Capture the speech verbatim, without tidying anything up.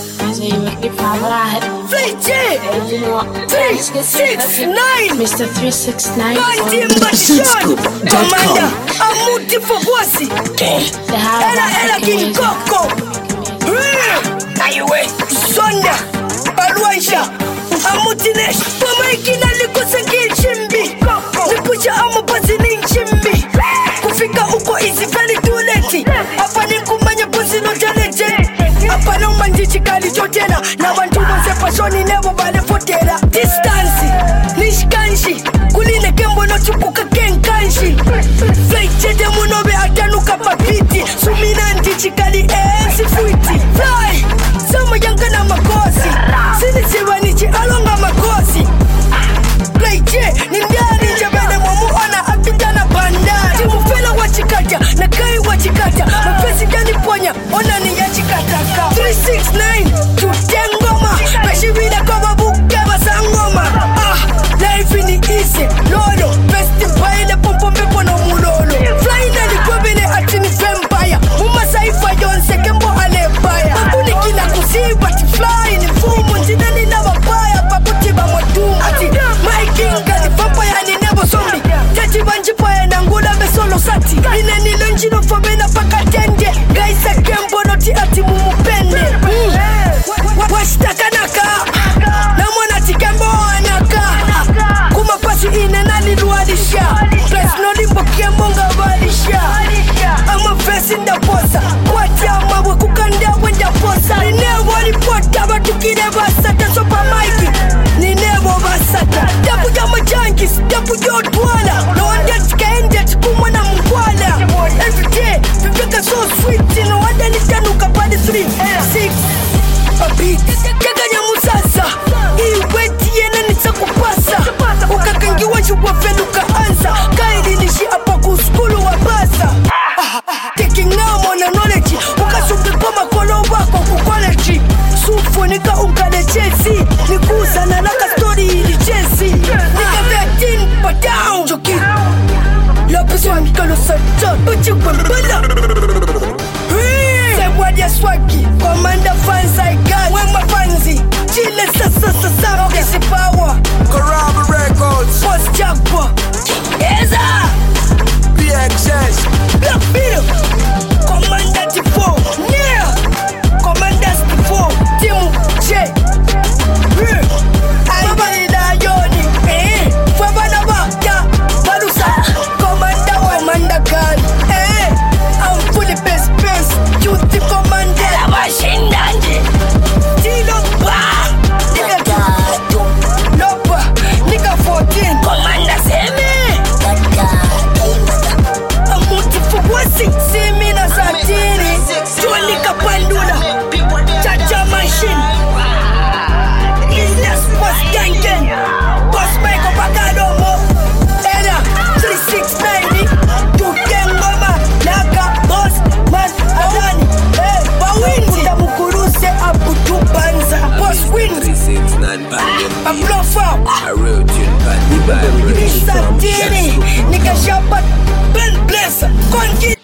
three six nine Mister three six nine Commander Amuti Fokwasi Ela Ela King Koko Naiwe Sonda Baluaisha Amuti Nesh Pamaikina likusa nchimbi Nipusha amabazi ni nchimbi Kufika uko easy very too late Hapa ni kumanya pusi no talete Hapa no manjichi kali chotena Na bantu mose pasoni nebo bale fotera Distance Nishkanshi Kuline kembo no chupuka kenkanshi Flight chete munobe atanuka papiti Sumina ndichi kali ensi fuiti Fly Sama yanga na makosi Sini siwa nichi alonga makosi Flight che Nindani njabene mwamu ona apitana bandari Timu fela wachikata Na kai wachikata Mapesi gani ponya Ona ni ya chikataka three six nine Tutengoma Meshibida kwa buke basangoma Ah Life ni easy Lolo Best paile pompo mepo no mulolo Finally kwebene atini vampire Muma saifa yonse kembo alebaya Babuni kila kusiba ti fly ni fumu Njinani na mabaya Pakutiba modumu Ati my king gali vampire ni nebo zombie Tati banjipa ya nangula besolo sati Ine nilo njino fomena paka tende Gaisa kembo noti ati mumupende mm. Washtaka naka Na mwana tikembo anaka Kuma pasi ine nani luadisha Press no limbo kembo nga walisha Ama face in the posa Kwati ama wakukanda wenda posa Ninevo ripota batukine basata Sopa maiki Ninevo basata Dapu jama jankis Dapu jodwala No wonder tikaendet kumwa na mkwala Every day Viveka so sweet No wonder nitanuka padi three six A beat Kaganya musasa Iweti yena nitakupasa Ukakangiwa chukwa feluka ansa Kaili nishi apa kuskulu wa basa Taking now na knowledge Ukasuke koma kolo wako kukoleji Sufunika unkale chesi Nikusa na laka story ili chesi Nika thirteen pa down Choki Lopes wa mikalo sato Uchikwe mbala Sewadia swaki Commander fans I got Wema fanzi Chile sasa sasa Okisi power Karama Records Boss Jackpot Eza P X S Black Beetle Commander T four Yeah Commander T four Team J Alibali na yoni Eh Fwabana waka Balusa Commander Commander Gun Eh I'm fully best best Cutie Commander Abashindanje Tilo Ba Nigga two Lopa Nigga fourteen Commander Seme Amuti Fukwasi Semi na Satini Tuanika Pandula Chacha Machine Business Boss Gangen Boss Michael Bagadomo Eda three six nine Tukengoma Naka Boss Man Adani Eh Bawindi Mutamukuruse Abutu Banza Boss Wind three six nine Bandem A bluff out A real tune Bandi by Satini Nika Shabat Ben Bless Kongi